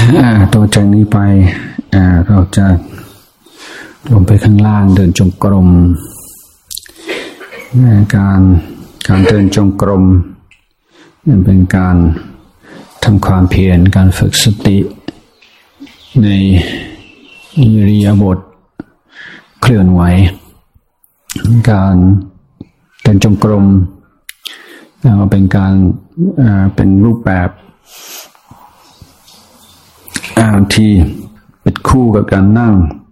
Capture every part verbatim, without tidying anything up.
ต่อจากนี้ไปเราจะลงไปข้างล่างเดินจงกรมการการเดินจงกรมเป็นการทำความเพียรการฝึกสติในอิริยาบถเคลื่อนไหวการเดินจงกรมเป็นการเป็นรูปแบบที่เป็นคู่กับการนั่ง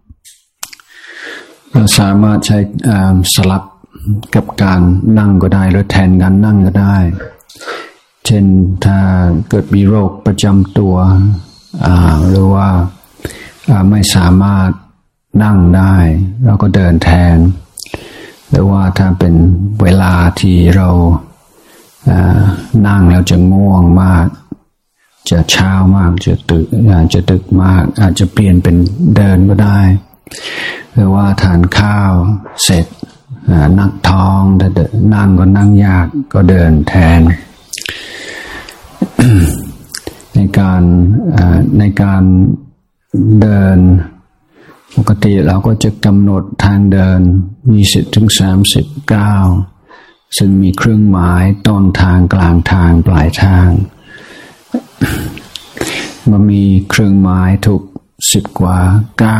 เราสามารถใช้สลับกับการนั่งก็ได้หรือแทนการนั่งก็ได้เช่นถ้าเกิดมีโรคประจำตัวหรือว่าไม่สามารถนั่งได้เราก็เดินแทนหรือว่าถ้าเป็นเวลาที่เรานั่งแล้วจะง่วงมากจะเช้ามากจะตึกอาจจะตึกมากอาจจะเปลี่ยนเป็นเดินก็ได้หรือว่าทานข้าวเสร็จนักท้องถ้านั่งก็นั่งยากก็เดินแทน ในการในการเดินปกติเราก็จะกำหนดทางเดินยี่สิบถึงสามสิบเก้าซึ่งมีเครื่องหมายต้นทางกลางทางปลายทางมันมีเครื่องหมายทุกสิบกว่าเก้า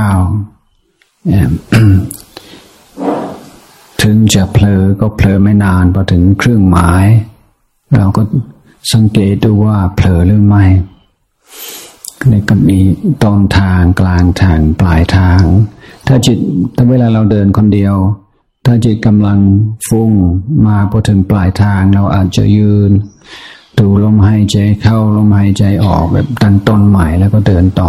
ถึงจะเผลอก็เผลอไม่นานพอถึงเครื่องหมายเราก็สังเกตดูว่าเผลอหรือไม่นี่ก็มีต้นทางกลางทางปลายทางถ้าจิตถ้าเวลาเราเดินคนเดียวถ้าจิตกำลังฟุ้งมาพอถึงปลายทางเราอาจจะยืนดูลมหายใจเข้าลมหายใจออกแบบตั้งต้นใหม่แล้วก็เดินต่อ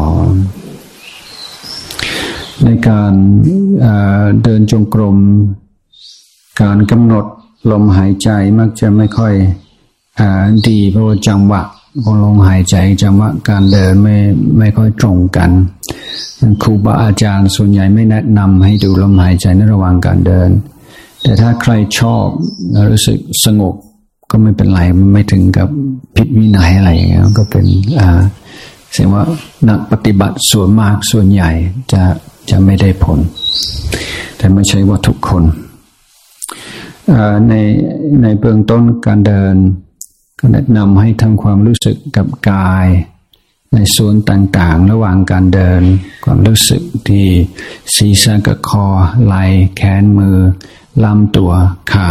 ในการเดินจงกรมการกำหนดลมหายใจมักจะไม่ค่อยดีเพราะว่าจังหวะของลมหายใจจังหวะการเดินไม่ไม่ค่อยตรงกันครูบาอาจารย์ส่วนใหญ่ไม่แนะนำให้ดูลมหายใจในระหว่างการเดินแต่ถ้าใครชอบรู้สึกสงบก็ไม่เป็นไรไม่ถึงกับผิดวินัยอะไรอย่างเงี้ยก็เป็นอ่าแสดงว่านักปฏิบัติส่วนมากส่วนใหญ่จะจะไม่ได้ผลแต่ไม่ใช่ว่าทุกคนในในเบื้องต้นการเดินก็แนะนำให้ทำความรู้สึกกับกายในส่วนต่างๆระหว่างการเดินความรู้สึกที่ศีรษะกับคอไหล่แขนมือลำตัวขา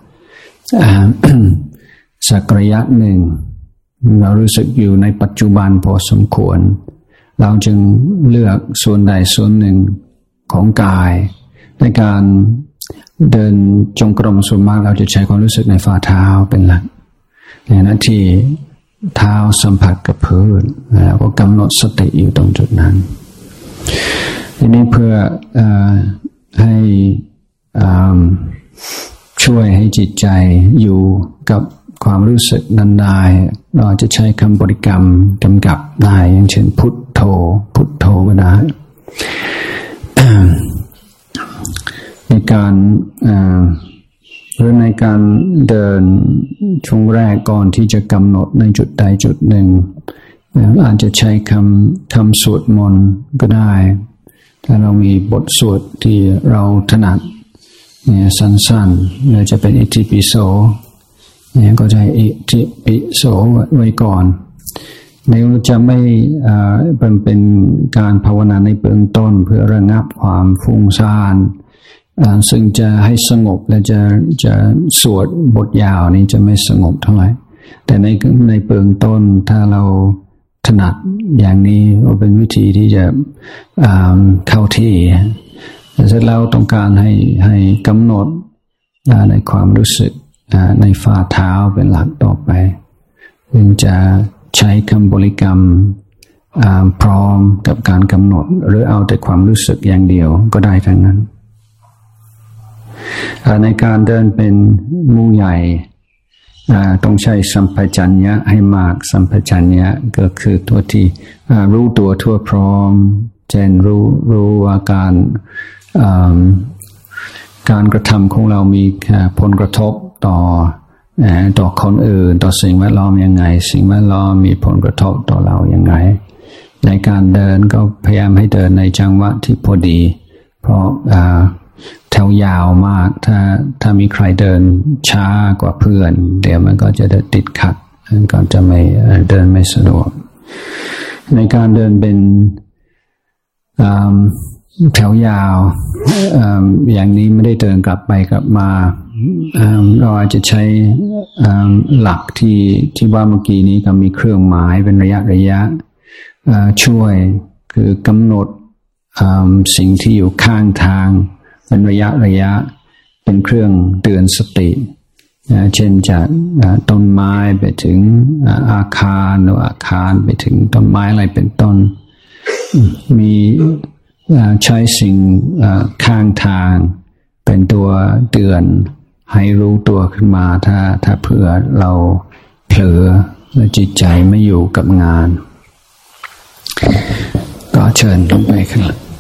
สักระยะหนึ่งเรารู้สึกอยู่ในปัจจุบันพอสมควรเราจึงเลือกส่วนใดส่วนหนึ่งของกายในการเดินจงกรมส่วนมากเราจะใช้ความรู้สึกในฝ่าเท้าเป็นหลักในหน้าที่เท้าสัมผัสกับพื้นแล้วก็กำหนดสติอยู่ตรงจุดนั้นทีนี้เพื่ออให้ช่วยให้จิตใจอยู่กับความรู้สึกนั้นได้เราจะใช้คำบริกรรมกำกับได้อย่างเช่นพุทโธพุทโธก็ได้ ในการหรือในการเดินช่วงแรกก่อนที่จะกำหนดในจุดใดจุดหนึ่งอาจจะใช้คำคำสวดมนต์ก็ได้ถ้าเรามีบทสวดที่เราถนัดเนี่ยสั้นๆเนี่ยจะเป็นอิติปิโสเนี่ยก็ใช้อิติปิโสไว้ก่อนในจะไม่อ่าเป็นเป็นการภาวนาในเบื้องต้นเพื่อระงับความฟุ้งซ่านซึ่งจะให้สงบและจะจะสวดบทยาวนี้จะไม่สงบเท่าไหร่แต่ในในเบื้องต้นถ้าเราถนัดอย่างนี้ก็เป็นวิธีที่จะเข้าที่แต่เสร็จแล้วต้องการให้ให้กำหนดในความรู้สึกในฝ่าเท้าเป็นหลักต่อไปจึงจะใช้คำบริกรรมพร้อมกับการกำหนดหรือเอาแต่ความรู้สึกอย่างเดียวก็ได้ทั้งนั้นในการเดินเป็นหมู่ใหญ่ต้องใช้สัมปชัญญะให้มากสัมปชัญญะก็คือตัวที่รู้ตัวทั่วพร้อมเช่นรู้รู้ว่าการการกระทำของเรามีผลกระทบต่อต่อคนอื่นต่อสิ่งแวดล้อมยังไงสิ่งแวดล้อมมีผลกระทบต่อเรายังไงในการเดินก็พยายามให้เดินในจังหวะที่พอดีเพราะแถวยาวมากถ้าถ้ามีใครเดินช้ากว่าเพื่อนเดี๋ยวมันก็จะติดขัดก็จะไม่เดินไม่สะดวกในการเดินเป็นแถวยาวอย่างนี้ไม่ได้เดินกลับไปกลับมาเราอาจจะใช้หลักที่ที่ว่าเมื่อกี้นี้ก็มีเครื่องหมายเป็นระยะระยะช่วยคือกำหนดสิ่งที่อยู่ข้างทางเป็นระยะระยะเป็นเครื่องเตือนสติเช่นจากต้นไม้ไปถึงอาคารหรืออาคารไปถึงต้นไม้อะไรเป็นต้นมีใช้สิ่งข้างทางเป็นตัวเตือนให้รู้ตัวขึ้นมาถ้าถ้าเผื่อเราเผลอและจิตใจไม่อยู่กับงานก็เชิญลงไปครับ